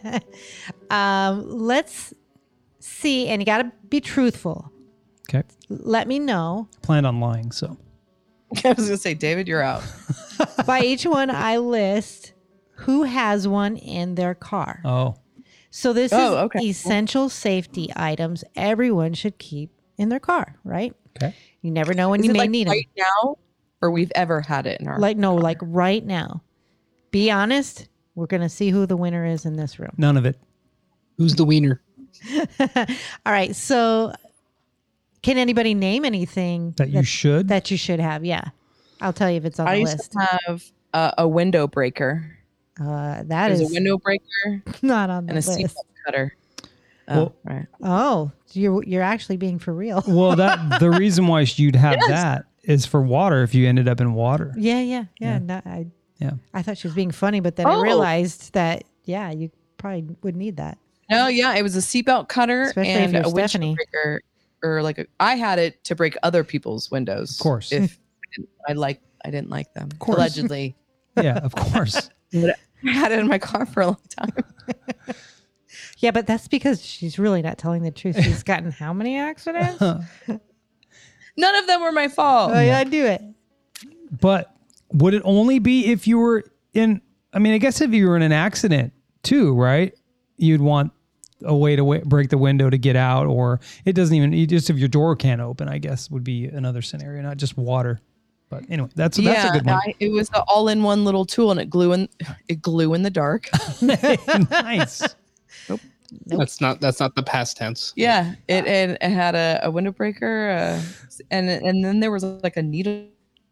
Let's see, and you got to be truthful. Okay. Let me know. Planned on lying, so. I was going to say, David, you're out. By each one, I list who has one in their car. Oh. So this Oh, is okay. essential safety items everyone should keep in their car, right? Okay. You never know when Is you it may like need them. right now, or we've ever had it in our Like right now. Be honest. We're going to see who the winner is in this room. None of it. Who's the wiener? All right. So can anybody name anything That you should. that you should have? Yeah. I'll tell you if it's on I the used list. to have a window breaker. That There's is a window breaker not on the and a seatbelt list. cutter. Oh, Well- right. Oh, you're actually being for real. Well, the reason why you'd have Yes. that is for water if you ended up in water. Yeah. Yeah. No, Yeah. I thought she was being funny, but then I Oh. realized that, yeah, you probably would need that. No, yeah, it was a seatbelt cutter Especially if and you're a windshield Stephanie. breaker, or I had it to break other people's windows. Of course. If I didn't like them. course. Allegedly, Yeah, of course. I had it in my car for a long time. Yeah, but that's because she's really not telling the truth. She's gotten how many accidents? None of them were my fault. Oh, yeah, I do it. But would it only be if you were in, I mean, I guess if you were in an accident too, right? You'd want a way to break the window to get out, or it doesn't even, just if your door can't open, I guess would be another scenario, not just water. But anyway, that's a good one. It was the all-in-one little tool, and it glue in the dark. Nice. That's not the past tense. Yeah, it had a window breaker, and then there was like a needle.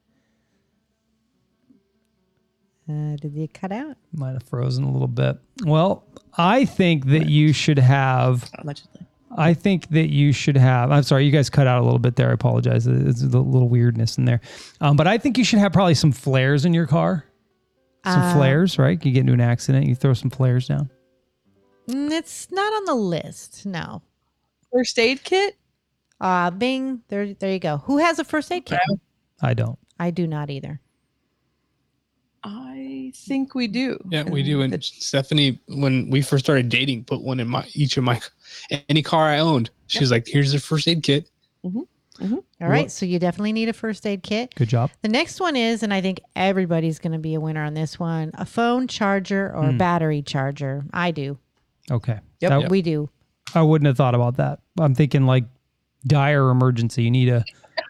Did you cut out? Might have frozen a little bit. Well, I think that you should have. Allegedly. I'm sorry, you guys cut out a little bit there. I apologize. It's a little weirdness in there. But I think you should have probably some flares in your car. Some flares, right? You get into an accident, you throw some flares down. It's not on the list. No. First aid kit? Bing. There you go. Who has a first aid kit? I don't. I do not either. I think we do. Yeah, we do. And Stephanie, when we first started dating, put one in any car I owned. She was like, "Here's the first aid kit." All right. So you definitely need a first aid kit. Good job. The next one is, and I think everybody's going to be a winner on this one, a phone charger or battery charger. I do. Okay. Yep. We do. I wouldn't have thought about that. I'm thinking like dire emergency. You need a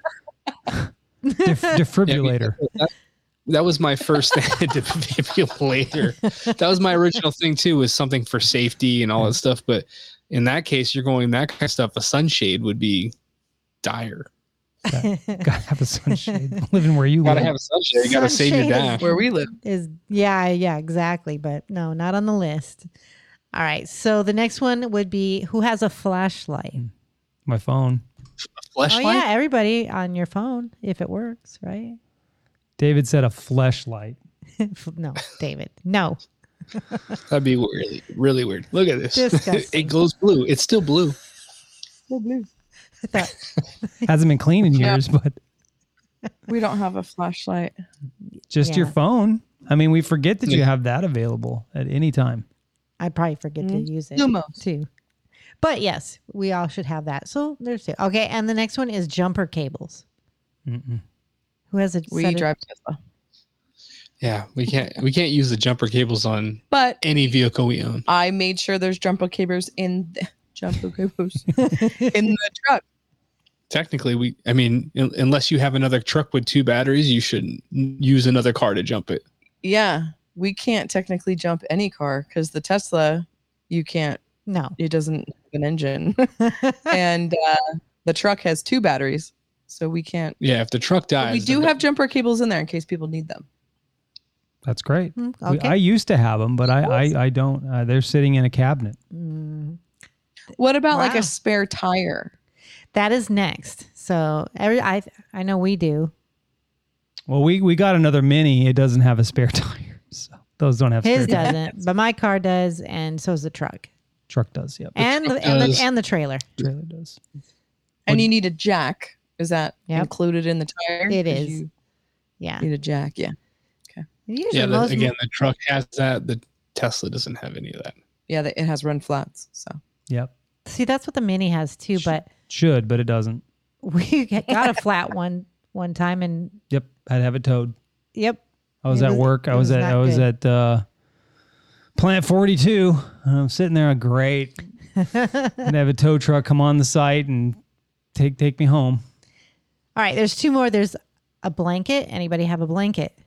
defibrillator. That was my first defibrillator. That was my original thing too, was something for safety and all that stuff. But in that case, you're going that kind of stuff. A sunshade would be dire. Gotta have a sunshade. Living where you Gotta live. have a sunshade. You gotta save your Sunshade dash. Where we live. Yeah, exactly. But no, not on the list. All right. So the next one would be who has a flashlight? My phone. Fleshlight? Oh yeah, everybody on your phone if it works, right? David said a fleshlight. No, David. No. That'd be really, really weird. Look at this. Disgusting. It glows blue. It's still blue. I thought, Hasn't been clean in years, but We don't have a flashlight. just your Yeah. phone. I mean, we forget that you have that available at any time. I'd probably forget to use it Lumos. too. But yes, we all should have that. So there's two. Okay, and the next one is jumper cables. Mm-mm. Who has a We set of- drive Tesla. Yeah, we can't use the jumper cables on But any vehicle we own. I made sure there's jumper cables in the in the truck. Technically, unless you have another truck with 2 batteries, you shouldn't use another car to jump it. Yeah, we can't technically jump any car because the Tesla, you can't. No. It doesn't have an engine, and the truck has 2 batteries, so we can't. Yeah, if the truck But dies, we do have jumper cables in there in case people need them. That's great. Okay. I used to have them, but I don't. They're sitting in a cabinet. What about like Wow. a spare tire? That is next. So I know we do. Well, we got another Mini. It doesn't have a spare tire, so those don't have His spare tires. doesn't, but my car does, and so's the truck. Truck does. Yep. And truck the, and, does. the and the trailer. Trailer does. And you need a jack. Is that Yep. included in the tire? It 'Cause is. You Yeah. need a jack. Yeah. Usually Yeah, most again, the truck has that. The Tesla doesn't have any of that. Yeah. It has run flats. So Yep. see that's what the Mini has too, but Should, but it doesn't. we got a flat one time and Yep. I'd have it towed. yep. I was It at was- work. it I was was at not I was good. at Plant 42. I'm sitting there. Great. And have a tow truck come on the site and take me home. All right, there's 2 more. There's a blanket. Anybody have a blanket?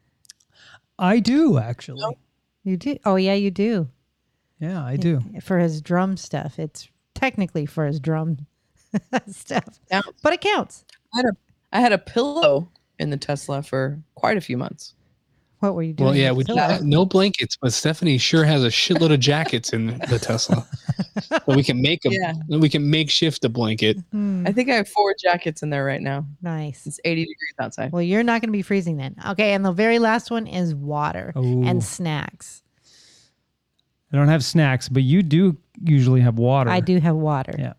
I do actually. You do? Oh yeah, you do. Yeah, I do. For his drum stuff. It's technically for his drum stuff. Counts. But it counts. I had a pillow in the Tesla for quite a few months. What were you doing? Well, yeah, with we the pillow? no blankets, but Stephanie sure has a shitload of jackets in the Tesla. So we can make we can makeshift a blanket. Hmm, I think I have 4 jackets in there right now. nice. It's 80 degrees outside. Well, you're not going to be freezing then. Okay, and the very last one is water Ooh. and snacks. I don't have snacks, but you do usually have water. I do have water. Yeah.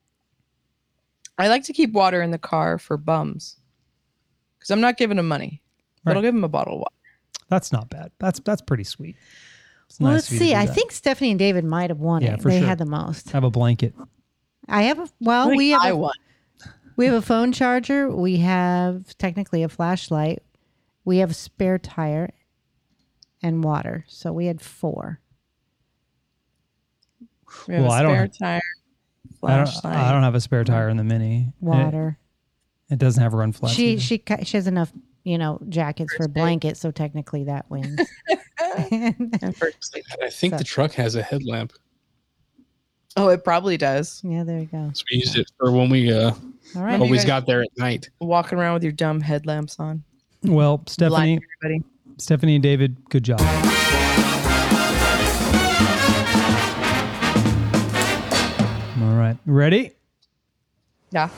I like to keep water in the car for bums because I'm not giving them money, but Right. I'll give them a bottle of water. That's not bad. That's pretty sweet. It's Well, nice let's of you to see. do I that. think Stephanie and David might have won Yeah, it. for They sure. had the most. Have a blanket. I have a well, I we have a, won. we have a phone charger. We have technically a flashlight. We have a spare tire and water. So we had 4. We have Well, a I don't- spare tire, flashlight. I don't have a spare tire in the Mini. Water. It doesn't have run flats. She either. she has enough, jackets for a blanket, so technically that wins. And first aid. I think the truck has a headlamp. Oh, it probably does. Yeah, there you go. So we used it for when we All right. you always guys- got there at night. Walking around with your dumb headlamps on. Well, Blinding everybody. Stephanie and David, good job. All right. Ready? Yeah.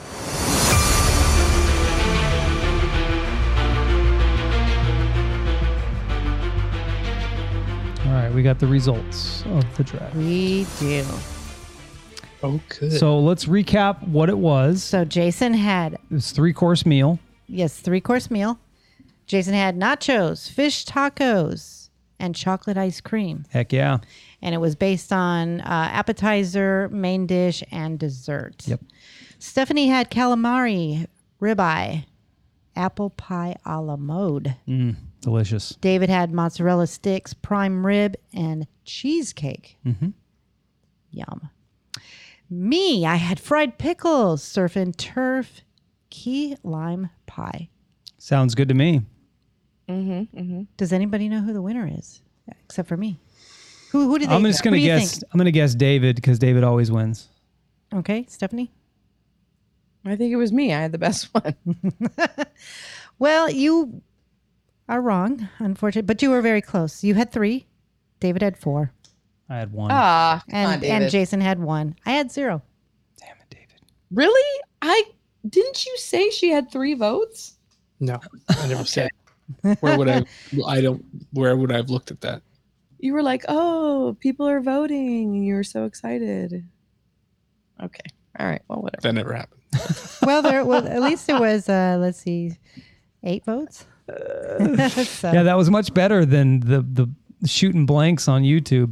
All right. We got the results of the draft. We do. Oh, good. So let's recap what it was. So Jason had, It was 3-course meal. yes, 3-course meal. Jason had nachos, fish tacos, and chocolate ice cream. Heck yeah. And it was based on appetizer, main dish, and dessert. Yep. Stephanie had calamari, ribeye, apple pie a la mode. Delicious. David had mozzarella sticks, prime rib, and cheesecake. Mhm. Yum. Me, I had fried pickles, surf and turf, key lime pie. Sounds good to me. Does anybody know who the winner is? Except for me. Who did they I'm just going who to do you guess. think? I'm going to guess David because David always wins. Okay, Stephanie? I think it was me. I had the best one. Well, you are wrong, unfortunately, but you were very close. You had 3. David had 4. I had 1. Ah, come on, And David. Jason had 1. I had 0. Damn it, David. Really? Didn't you say she had 3 votes? No, I never said. Where would I? Where would I have looked at that? You were like, "Oh, people are voting." You were so excited. Okay. All right. Well, whatever. That never happened. Well, at least there was, let's see, 8 votes. So, Yeah, that was much better than the shooting blanks on YouTube.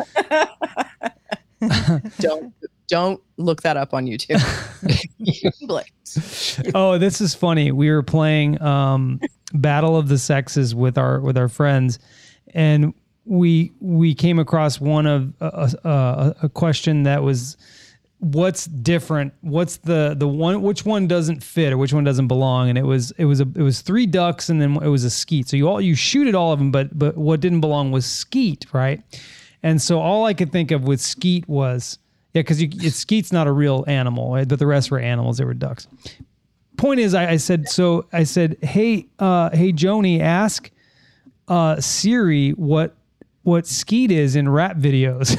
Don't look that up on YouTube. Blanks. Oh, this is funny. We were playing Battle of the Sexes with our friends, and we came across one of a question that was, what's different? What's the one? Which one doesn't fit or which one doesn't belong? And it was 3 ducks and then it was a skeet. So you shoot at all of them, but what didn't belong was skeet, right? And so all I could think of with skeet was, because skeet's not a real animal, right? But the rest were animals. They were ducks. Point is, I said, hey Joni, ask Siri what skeet is in rap videos.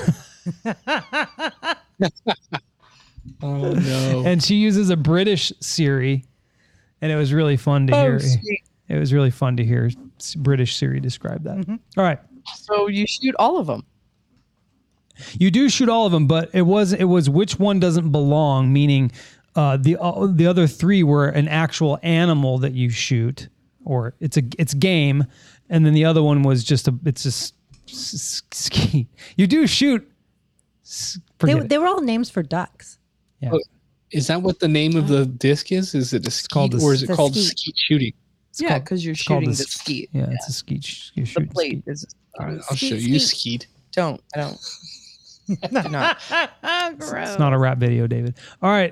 Oh no! And she uses a British Siri, and it was really fun to hear. Sweet. It was really fun to hear British Siri describe that. Mm-hmm. All right, So you shoot all of them. you do shoot all of them, but it was which one doesn't belong, meaning the other 3 were an actual animal that you shoot, or it's game, and then the other one was just skeet. You do shoot. they were all names for ducks. Yeah. Oh, is that what the name of the disc is? Is it a skeet called or is it the called skeet. skeet shooting? Yeah, because you're called shooting the the skeet. Yeah, it's a skeet. You're The shooting plate skeet. is. All right, I'll show you skeet. I don't. Do not. It's not a rap video, David. All right.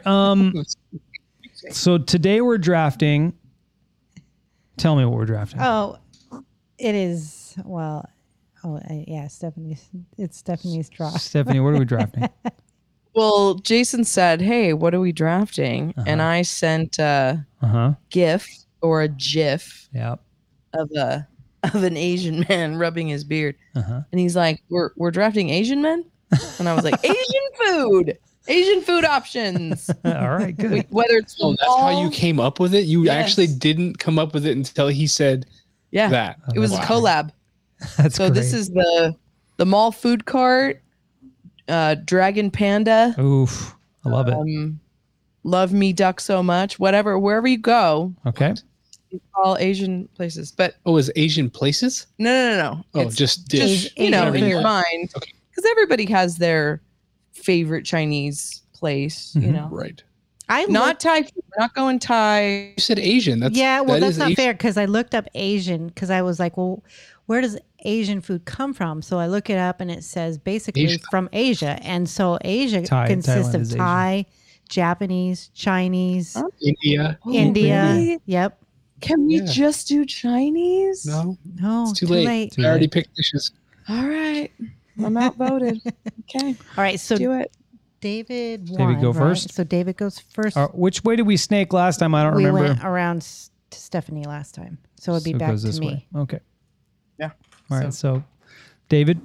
So today we're drafting. Tell me what we're drafting. Oh, it is, well, yeah, it's Stephanie's draw. Stephanie, what are we drafting? Well, Jason said, "Hey, what are we drafting?" And I sent a GIF or a GIF Yeah. of an Asian man rubbing his beard, and he's like, "We're drafting Asian men," and I was like, Asian food options. All right, good. Whether it's Oh, that's how you came up with it? You Yes. actually didn't come up with it until he said that. It was Wow. a collab. That's So great. this is the mall food cart, Dragon Panda, Oof, I love it. Love Me Duck So Much, wherever you go, Okay. it's all Asian places. But Oh, is Asian places? no. Oh, It's just dish. just, in your Asian food. mind, Okay. because everybody has their favorite Chinese place, you know. Right. Not Thai food. We're not going Thai. You said Asian. That's Well, that that's is not Asian. fair because I looked up Asian because I was like, well, where does Asian food come from? So I look it up and it says basically Asia. from Asia. And so Asia consists Thailand of is Asian. Thai, Japanese, Chinese, India. India. really? Yep. Can we Yeah. just do Chinese? No, No, it's too late. Too I already late. picked dishes. All right. I'm outvoted. Okay. All right. So Do it. David go right? first? So David goes first. Which way did we snake last time? I don't we remember. went around to Stephanie last time. So it'd be So it back goes to this me. way. Okay. Yeah. All right. So, David.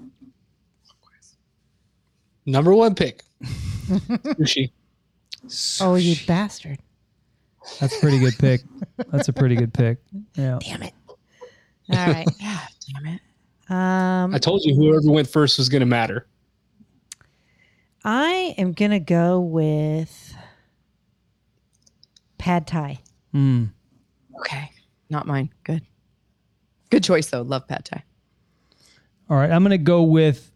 Number 1 pick. Sushi. Oh, you bastard. That's a pretty good pick. That's a pretty good pick. Yeah. Damn it. All right. Yeah, damn it. I told you whoever went first was going to matter. I am going to go with Pad Thai. Okay. Not mine. Good. Good choice, though. Love pad thai. All right. I'm going to go with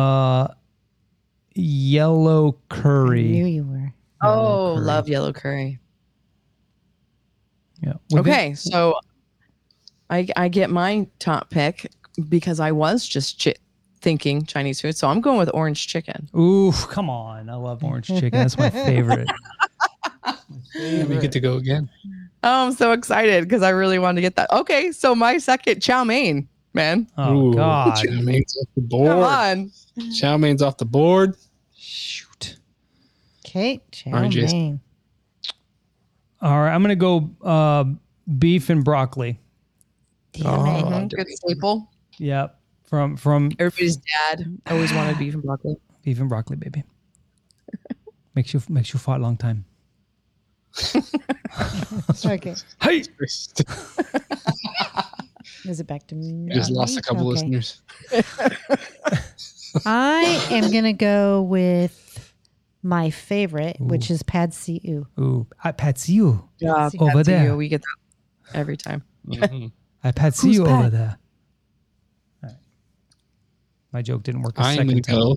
yellow I knew curry. you were. Oh, curry. love yellow curry. Yeah. Okay, so I get my top pick because I was just thinking Chinese food. So I'm going with orange chicken. Ooh, come on. I love orange chicken. That's my favorite. And we get to go again. Oh, I'm so excited because I really wanted to get that. Okay, so my second chow mein, man. Oh, Ooh, God. Chow mein's off the board. Come on. Chow mein's off the board. Shoot. Okay. Chow All right, Jason. mein. All right, I'm gonna go beef and broccoli. Damn it. Good staple. Yep, from Everybody's dad always wanted beef and broccoli. beef and broccoli, baby. makes you fart a long time. Okay. Hey, Is it back to me? Just lost a couple Okay. listeners. I am going to go with my favorite, which is Pad See Ew. ooh, I patsy you Yeah, over that's there. you. We get that every time. I patsy Who's you Pat? over there. All right. My joke didn't work. I'm going to time.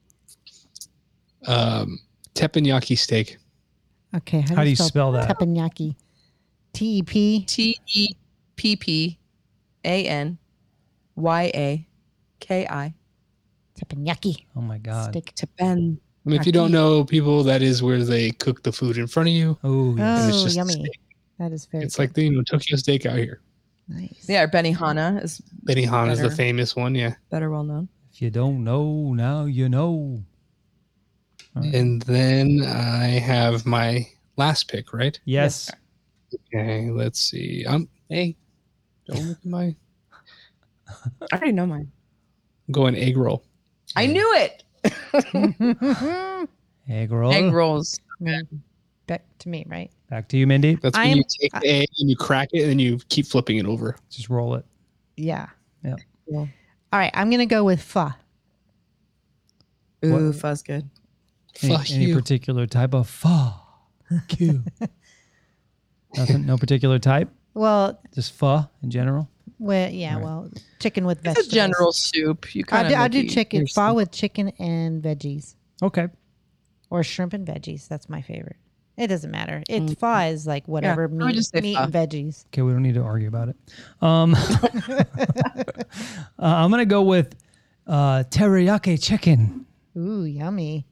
go teppanyaki steak. Okay. How do you spell that? Teppanyaki. TEP. TEPPANYAKI. Teppanyaki. Oh my god. Steak. Tepen. I mean, if you don't know people, that is where they cook the food in front of you. Oh yes. it's Oh, just yummy. steak. That is very It's good. like the Tokyo steak out here. Nice. Yeah, Benihana is Benihana is the Better. famous one, yeah. better well known. If you don't know, now you know. And then I have my last pick, right? Yes. Okay, let's see. Hey, don't look at my. I already know mine. I'm going egg roll. I knew it. Egg roll. Egg rolls. Back to me, right? Back to you, Mindy. That's when you take the egg and you crack it and then you keep flipping it over. Just roll it. Yeah. Yep. Yeah. All right. I'm going to go with pho. Ooh, What- fuzz good. Fuck Any you. particular type of pho? Q. Nothing. No particular type. Well, Just pho in general. yeah, Right. well, chicken with It's vegetables. a general soup. You kind I of do chicken, pho with chicken and veggies. Okay. Or shrimp and veggies. That's my favorite. It doesn't matter. It's pho is like whatever I would just say meat pho. and veggies. Okay, we don't need to argue about it. I'm gonna go with teriyaki chicken. Ooh, yummy.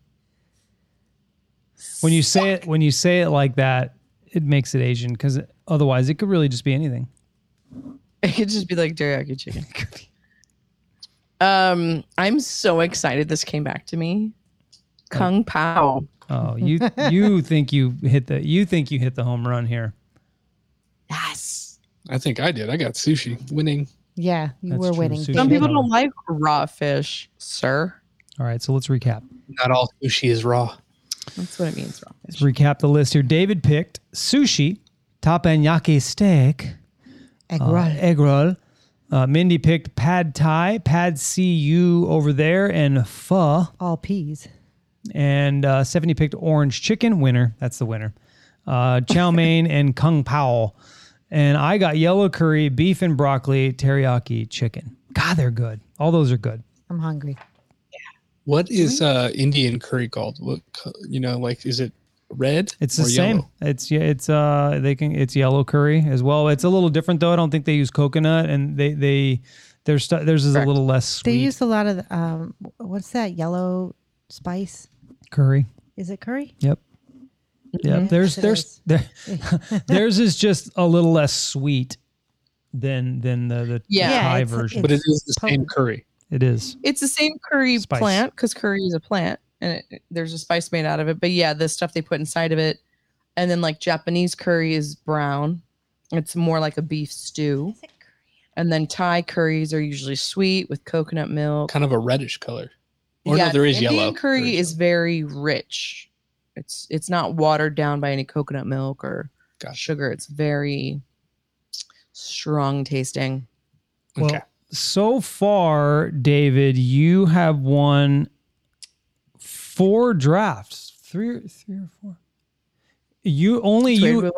When you say it like that, it makes it Asian because otherwise it could really just be anything. It could just be like teriyaki chicken. I'm so excited this came back to me. Kung Pao. Oh, you think you hit the home run here. Yes. I think I did. I got sushi winning. Yeah, you That's were true. winning. Sushi. Some David. people don't like raw fish, sir. All right, so let's recap. Not all sushi is raw. That's what it means, raw Let's fish. recap the list here. David picked sushi, teppanyaki steak, egg roll. Mindy picked pad thai, pad see you over there, and pho. All peas. And Stephanie picked orange chicken. Winner. That's the winner. Chow mein and kung pao. And I got yellow curry, beef and broccoli, teriyaki chicken. God, they're good. All those are good. I'm hungry. What is Indian curry called? What like is it red? It's the or same. yellow? It's yellow curry as well. It's a little different though. I don't think they use coconut, and theirs is a little less sweet. They use a lot of what's that yellow spice? curry. Is it curry? Yep. Yeah. Yes, it is. Theirs is just a little less sweet than the Yeah. Thai it's- version. But it is the same potent. curry. It is. It's the same curry Spice. plant because curry is a plant and there's a spice made out of it. But yeah, the stuff they put inside of it. And then like Japanese curry is brown. It's more like a beef stew. And then Thai curries are usually sweet with coconut milk. Kind of a reddish color. Or no, there is Indian yellow. curry There is is very rich. It's not watered down by any coconut milk or Gotcha. sugar. It's very strong tasting. yellow. Well, so far, David, you have won 4 drafts. Three or 4. Only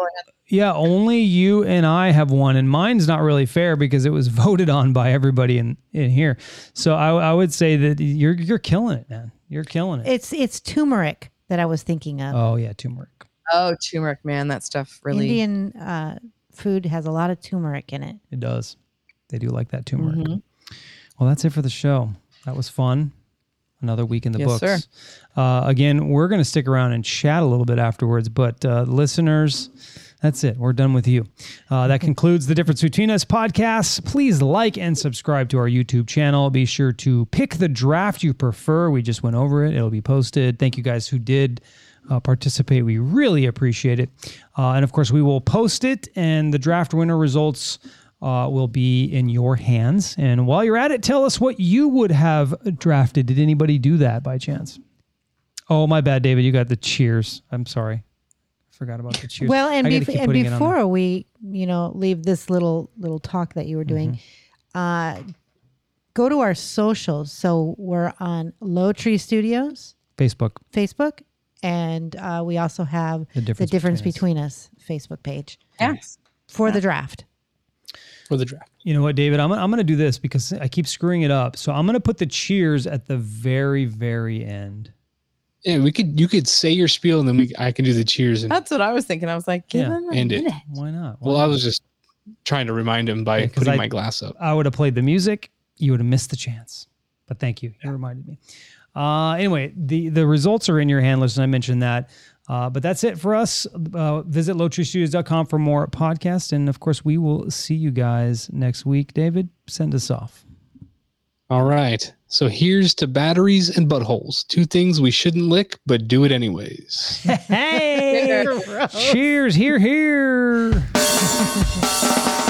you and I have won, and mine's not really fair because it was voted on by everybody in here. So I would say that you're killing it, man. You're killing it. It's turmeric that I was thinking of. Oh yeah, turmeric. Oh, turmeric, man. That stuff really. Indian food has a lot of turmeric in it. It does. They do like that turmeric. Mhm. Well, that's it for the show. That was fun. Another week in the Yes, books. Again, we're going to stick around and chat a little bit afterwards, but listeners, that's it. We're done with you. That concludes the Difference Between Us podcast. Please like and subscribe to our YouTube channel. Be sure to pick the draft you prefer. We just went over it. It'll be posted. Thank you guys who did participate. We really appreciate it. And of course, we will post it, and the draft winner results will be in your hands. And while you're at it, tell us what you would have drafted. Did anybody do that by chance? Oh, my bad, David. You got the cheers. I'm sorry. Forgot about the cheers. Well, and before we, leave this little talk that you were doing, go to our socials. So we're on Low Tree Studios, Facebook, and we also have the Difference Between Us Facebook page. Yes. For the draft. You know what, David? I'm going to do this because I keep screwing it up. So I'm going to put the cheers at the very, very end. Yeah, you could say your spiel and then I can do the cheers. That's what I was thinking. I was like, give him a minute. Why not? Well, I was just trying to remind him by putting my glass up. I would have played the music. You would have missed the chance. But thank you. You reminded me. Anyway, the results are in your hand list, and I mentioned that. But that's it for us. Visit lowtreestudios.com for more podcasts. And, of course, we will see you guys next week. David, send us off. All right. So here's to batteries and buttholes. 2 things we shouldn't lick, but do it anyways. Hey! Cheers. Here.